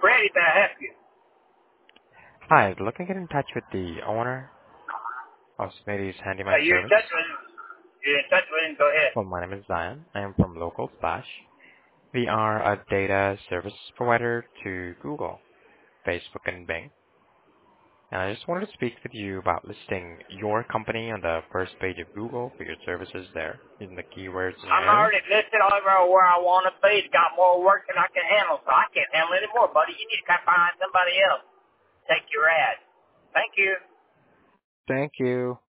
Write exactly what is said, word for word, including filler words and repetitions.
Ready to help you. Hi, I'd looking to get in touch with the owner of Smitty's Uh, Handyman you're in Service. touch with him. You're in touch with him. Go ahead. Well, my name is Zion. I am from Local Splash. We are a data service provider to Google, Facebook, and Bing. And I just wanted to speak with you about listing your company on the first page of Google for your services there, using the keywords in your I'm area. already listed over where I want to be. It's got more work than I can handle, so I can't handle it anymore, buddy. You need to come find somebody else. Take your ad. Thank you. Thank you.